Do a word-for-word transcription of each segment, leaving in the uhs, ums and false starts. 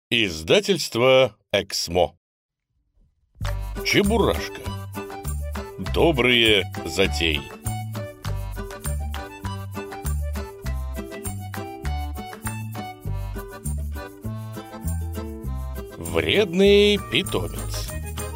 Издательство «Эксмо». Чебурашка. Добрые затеи. Вредный питомец.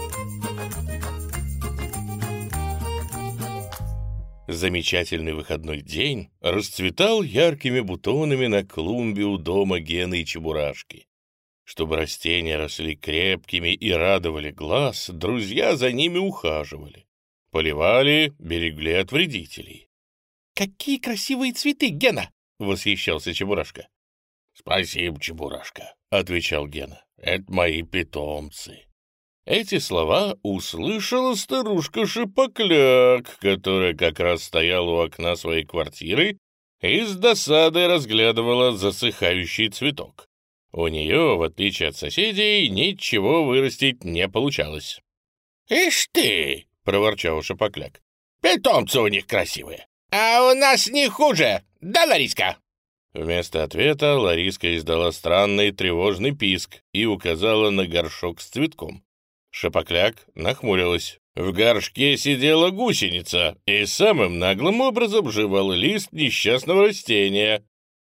Замечательный выходной день расцветал яркими бутонами на клумбе у дома Гены и Чебурашки. Чтобы растения росли крепкими и радовали глаз, друзья за ними ухаживали. Поливали, берегли от вредителей. «Какие красивые цветы, Гена!» — восхищался Чебурашка. «Спасибо, Чебурашка», — отвечал Гена. «Это мои питомцы». Эти слова услышала старушка Шапокляк, которая как раз стояла у окна своей квартиры и с досадой разглядывала засыхающий цветок. У нее, в отличие от соседей, ничего вырастить не получалось. «Ишь ты!» — проворчал Шапокляк. «Питомцы у них красивые, а у нас не хуже, да, Лариска?» Вместо ответа Лариска издала странный тревожный писк и указала на горшок с цветком. Шапокляк нахмурилась. В горшке сидела гусеница и самым наглым образом жевала лист несчастного растения.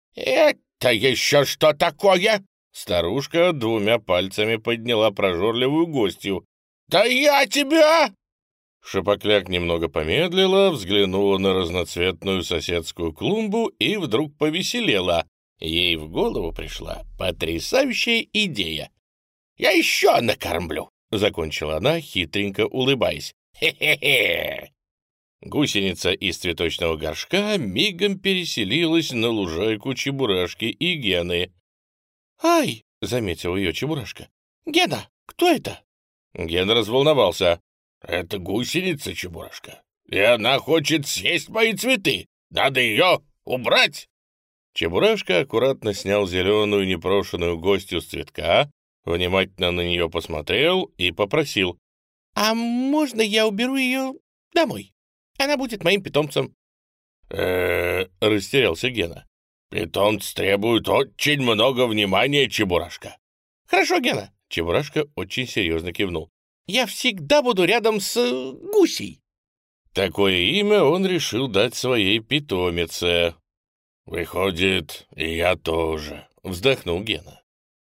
«Это еще что такое?» Старушка двумя пальцами подняла прожорливую гостью. «Да я тебя!» Шапокляк немного помедлила, взглянула на разноцветную соседскую клумбу и вдруг повеселела. Ей в голову пришла потрясающая идея. «Я еще накормлю!» — закончила она, хитренько улыбаясь. «Хе-хе-хе!» Гусеница из цветочного горшка мигом переселилась на лужайку Чебурашки и Гены. «Ай!» — заметил ее Чебурашка. «Гена, кто это?» Гена разволновался. «Это гусеница, Чебурашка, и она хочет съесть мои цветы. Надо ее убрать!» Чебурашка аккуратно снял зеленую непрошенную гостью с цветка, внимательно на нее посмотрел и попросил. «А можно я уберу ее домой? Она будет моим питомцем». «Э-э-э», растерялся Гена. «Питомцы требуют очень много внимания, Чебурашка». «Хорошо, Гена». Чебурашка очень серьезно кивнул. «Я всегда буду рядом с гусей». Такое имя он решил дать своей питомице. «Выходит, и я тоже», — вздохнул Гена.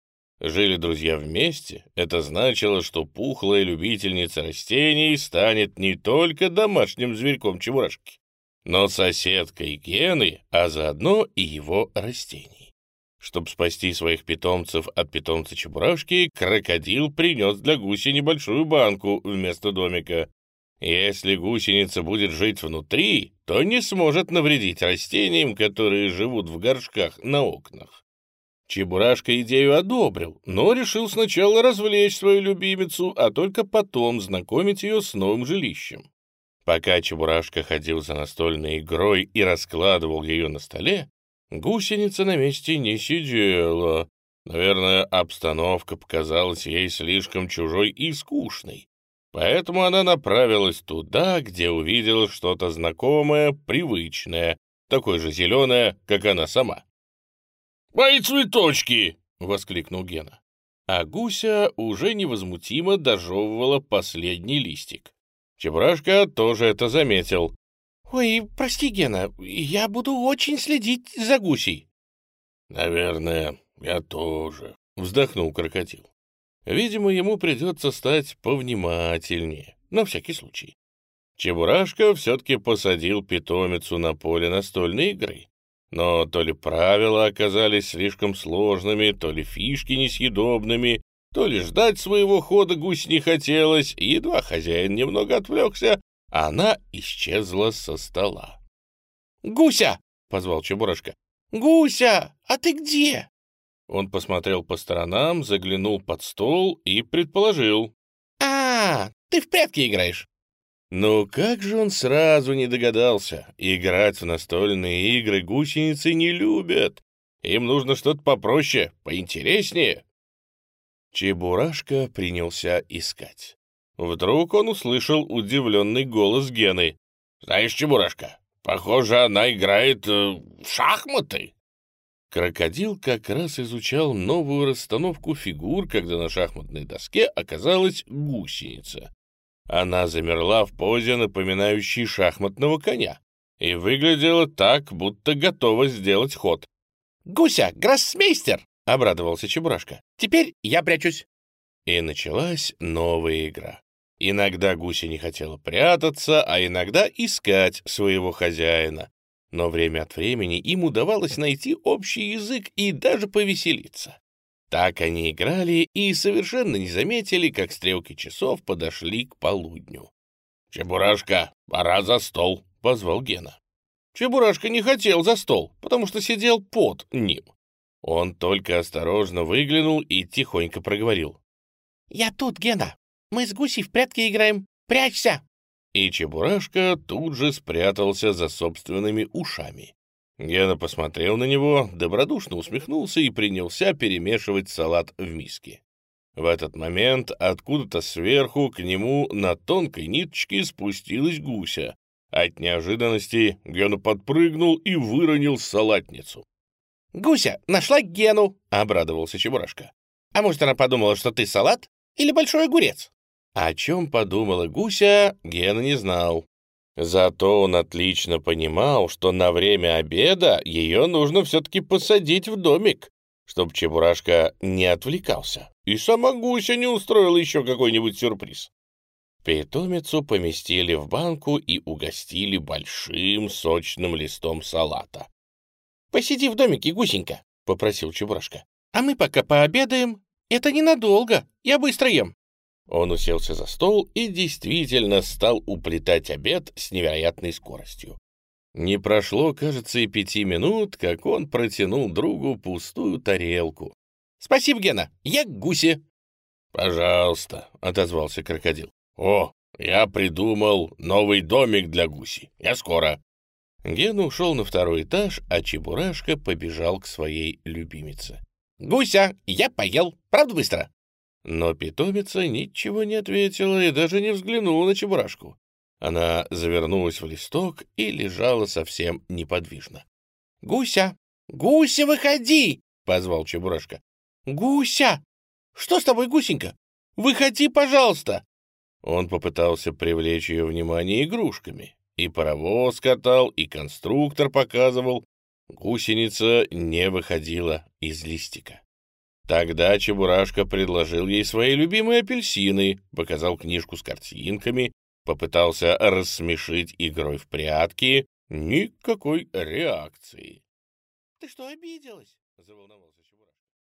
Жили друзья вместе, это значило, что пухлая любительница растений станет не только домашним зверьком Чебурашки, но соседкой Гены, а заодно и его растений. Чтобы спасти своих питомцев от питомца Чебурашки, крокодил принес для гуси небольшую банку вместо домика. Если гусеница будет жить внутри, то не сможет навредить растениям, которые живут в горшках на окнах. Чебурашка идею одобрил, но решил сначала развлечь свою любимицу, а только потом знакомить ее с новым жилищем. Пока Чебурашка ходил за настольной игрой и раскладывал ее на столе, гусеница на месте не сидела. Наверное, обстановка показалась ей слишком чужой и скучной. Поэтому она направилась туда, где увидела что-то знакомое, привычное, такое же зеленое, как она сама. «Мои цветочки!» — воскликнул Гена. А гуся уже невозмутимо дожевывала последний листик. Чебурашка тоже это заметил. «Ой, прости, Гена, я буду очень следить за гусей». «Наверное, я тоже», — вздохнул крокодил. Видимо, ему придется стать повнимательнее, на всякий случай. Чебурашка все-таки посадил питомицу на поле настольной игры. Но то ли правила оказались слишком сложными, то ли фишки несъедобными, то ли ждать своего хода гусь не хотелось, и едва хозяин немного отвлекся, она исчезла со стола. «Гуся!» — позвал Чебурашка. «Гуся, а ты где?» Он посмотрел по сторонам, заглянул под стол и предположил. «А, ты в прятки играешь?» Ну как же он сразу не догадался? Играть в настольные игры гусеницы не любят. Им нужно что-то попроще, поинтереснее. Чебурашка принялся искать. Вдруг он услышал удивленный голос Гены. «Знаешь, Чебурашка, похоже, она играет э, в шахматы». Крокодил как раз изучал новую расстановку фигур, когда на шахматной доске оказалась гусеница. Она замерла в позе, напоминающей шахматного коня, и выглядела так, будто готова сделать ход. «Гуся, гроссмейстер!» — обрадовался Чебурашка. «Теперь я прячусь». И началась новая игра. Иногда гуся не хотела прятаться, а иногда искать своего хозяина. Но время от времени им удавалось найти общий язык и даже повеселиться. Так они играли и совершенно не заметили, как стрелки часов подошли к полудню. «Чебурашка, пора за стол», — позвал Гена. Чебурашка не хотел за стол, потому что сидел под ним. Он только осторожно выглянул и тихонько проговорил. «Я тут, Гена. Мы с Гусей в прятки играем. Прячься!» И Чебурашка тут же спрятался за собственными ушами. Гена посмотрел на него, добродушно усмехнулся и принялся перемешивать салат в миске. В этот момент откуда-то сверху к нему на тонкой ниточке спустилась гуся. От неожиданности Гена подпрыгнул и выронил салатницу. «Гуся нашла Гену!» — обрадовался Чебурашка. «А может, она подумала, что ты салат или большой огурец?» О чем подумала гуся, Гена не знал. Зато он отлично понимал, что на время обеда ее нужно все-таки посадить в домик, чтобы Чебурашка не отвлекался, и сама гуся не устроила еще какой-нибудь сюрприз. Питомицу поместили в банку и угостили большим сочным листом салата. «Посиди в домике, гусенька», — попросил Чебурашка. «А мы пока пообедаем. Это ненадолго, я быстро ем». Он уселся за стол и действительно стал уплетать обед с невероятной скоростью. Не прошло, кажется, и пяти минут, как он протянул другу пустую тарелку. «Спасибо, Гена, я к гусе». «Пожалуйста», — отозвался крокодил. «О, я придумал новый домик для гуси. Я скоро». Гена ушел на второй этаж, а Чебурашка побежал к своей любимице. «Гуся, я поел. Правда быстро?» Но питомица ничего не ответила и даже не взглянула на Чебурашку. Она завернулась в листок и лежала совсем неподвижно. «Гуся! Гуся, выходи!» — позвал Чебурашка. «Гуся! Что с тобой, гусенька? Выходи, пожалуйста!» Он попытался привлечь ее внимание игрушками. И паровоз катал, и конструктор показывал. Гусеница не выходила из листика. Тогда Чебурашка предложил ей свои любимые апельсины, показал книжку с картинками, попытался рассмешить игрой в прятки. Никакой реакции. «Ты что, обиделась?» — заволновался